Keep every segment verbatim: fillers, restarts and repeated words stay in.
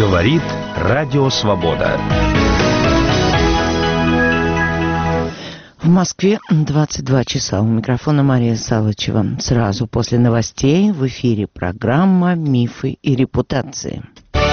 Говорит Радио Свобода. В Москве двадцать два часа. У микрофона Мария Салычева. Сразу после новостей в эфире программа «Мифы и репутации».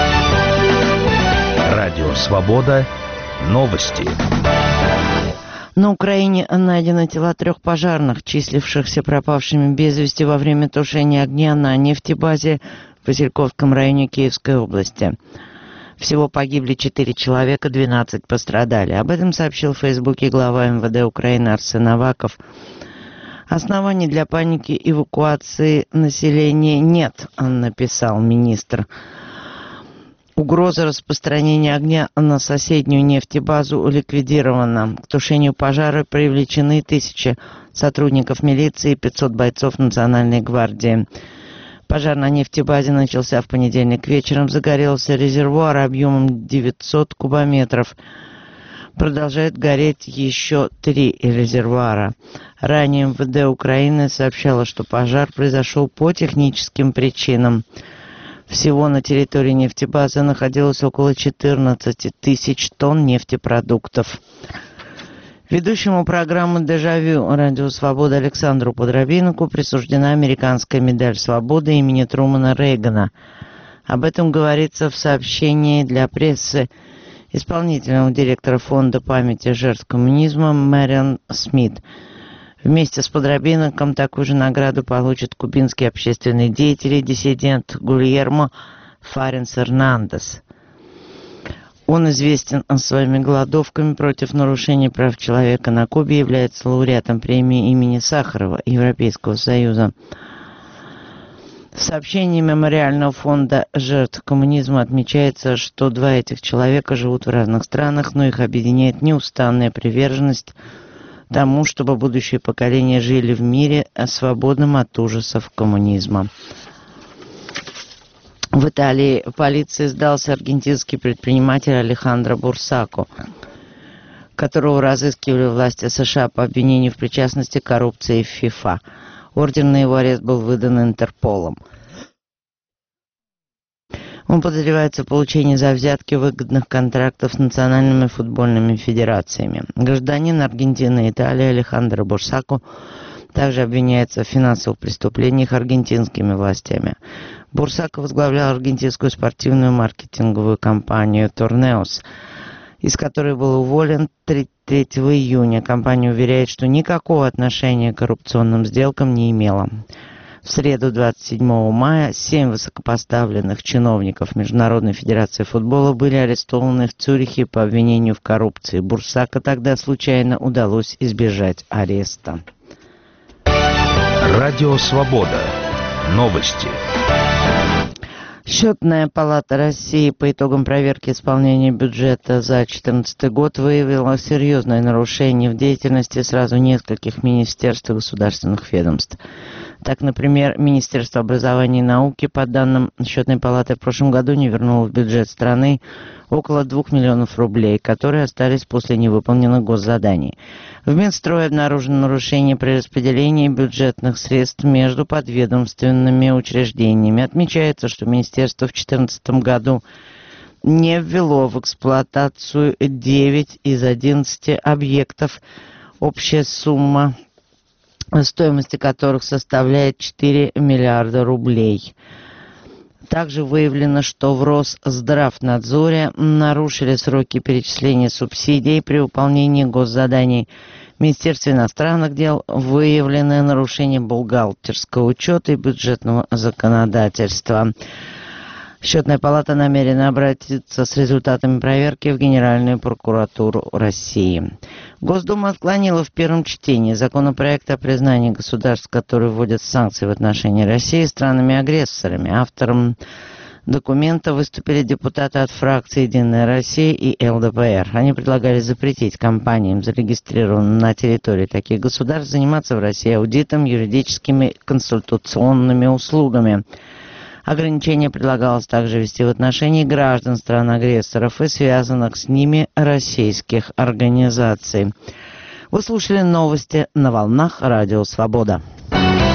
Радио Свобода. Новости. На Украине найдены тела трех пожарных, числившихся пропавшими без вести во время тушения огня на нефтебазе в Васильковском районе Киевской области. Всего погибли четыре человека, двенадцать пострадали. Об этом сообщил в Фейсбуке глава эм вэ дэ Украины Арсен Аваков. Оснований для паники эвакуации населения нет, написал министр. Угроза распространения огня на соседнюю нефтебазу ликвидирована. К тушению пожара привлечены тысячи сотрудников милиции и пятьсот бойцов Национальной гвардии. Пожар на нефтебазе начался в понедельник вечером. Загорелся резервуар объемом девятьсот кубометров. Продолжает гореть еще три резервуара. Ранее эм вэ дэ Украины сообщало, что пожар произошел по техническим причинам. Всего на территории нефтебазы находилось около четырнадцать тысяч тонн нефтепродуктов. Ведущему программы «Дежавю» Радио Свобода Александру Подробинку присуждена американская медаль свободы имени Трумана Рейгана. Об этом говорится в сообщении для прессы исполнительного директора Фонда памяти жертв коммунизма Мэриан Смит. Вместе с Подробинком такую же награду получит кубинский общественный деятель и диссидент Гульермо Фаренс Эрнандес. Он известен своими голодовками против нарушений прав человека на Кубе, является лауреатом премии имени Сахарова Европейского Союза. В сообщении Мемориального фонда жертв коммунизма отмечается, что два этих человека живут в разных странах, но их объединяет неустанная приверженность тому, чтобы будущие поколения жили в мире, свободном от ужасов коммунизма. В Италии полиции сдался аргентинский предприниматель Алехандро Бурсако, которого разыскивали власти США по обвинению в причастности к коррупции в ФИФА. Ордер на его арест был выдан Интерполом. Он подозревается в получении за взятки выгодных контрактов с национальными футбольными федерациями. Гражданин Аргентины и Италии Алехандро Бурсако также обвиняется в финансовых преступлениях аргентинскими властями. Бурсако возглавлял аргентинскую спортивную маркетинговую компанию «Торнеос», из которой был уволен тридцать третьего июня. Компания уверяет, что никакого отношения к коррупционным сделкам не имела. В среду двадцать седьмого мая семь высокопоставленных чиновников Международной Федерации футбола были арестованы в Цюрихе по обвинению в коррупции. Бурсако тогда случайно удалось избежать ареста. Радио Свобода. Новости. Счетная палата России по итогам проверки исполнения бюджета за две тысячи четырнадцатый год выявила серьезное нарушение в деятельности сразу нескольких министерств и государственных ведомств. Так, например, Министерство образования и науки, по данным Счетной палаты, в прошлом году не вернуло в бюджет страны около двух миллионов рублей, которые остались после невыполненных госзаданий. В Минстрое обнаружено нарушение при распределении бюджетных средств между подведомственными учреждениями. Отмечается, что Министерство в две тысячи четырнадцатом году не ввело в эксплуатацию девять из одиннадцати объектов, общая сумма стоимости которых составляет четыре миллиарда рублей. Также выявлено, что в Росздравнадзоре нарушили сроки перечисления субсидий при выполнении госзаданий. В Министерстве иностранных дел выявлены нарушения бухгалтерского учета и бюджетного законодательства. Счетная палата намерена обратиться с результатами проверки в Генеральную прокуратуру России. Госдума отклонила в первом чтении законопроект о признании государств, которые вводят санкции в отношении России, странами-агрессорами. Автором документа выступили депутаты от фракции «Единая Россия» и эл дэ пэ эр. Они предлагали запретить компаниям, зарегистрированным на территории таких государств, заниматься в России аудитом, юридическими консультационными услугами. Ограничение предлагалось также ввести в отношении граждан стран-агрессоров и связанных с ними российских организаций. Вы слушали новости на волнах Радио Свобода.